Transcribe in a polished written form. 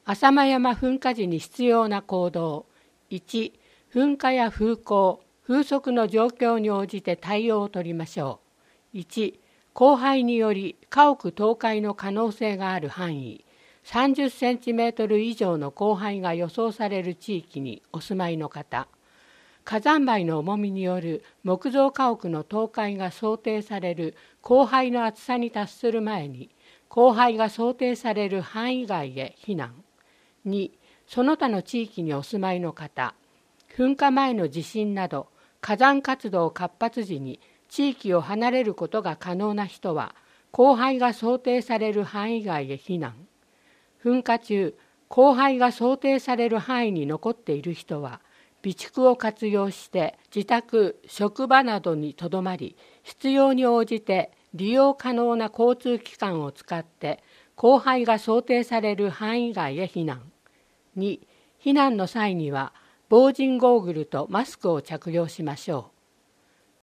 浅間山噴火時に必要な行動。1、噴火や風向、風速の状況に応じて対応を取りましょう。1、降灰により家屋倒壊の可能性がある範囲、30センチメートル以上の降灰が予想される地域にお住まいの方、火山灰の重みによる木造家屋の倒壊が想定される降灰の厚さに達する前に、降灰が想定される範囲外へ避難。2、その他の地域にお住まいの方、噴火前の地震など火山活動活発時に地域を離れることが可能な人は、降灰が想定される範囲外へ避難。噴火中、降灰が想定される範囲に残っている人は、備蓄を活用して自宅、職場などにとどまり、必要に応じて利用可能な交通機関を使って降灰が想定される範囲外へ避難。2、避難の際には防塵ゴーグルとマスクを着用しましょう。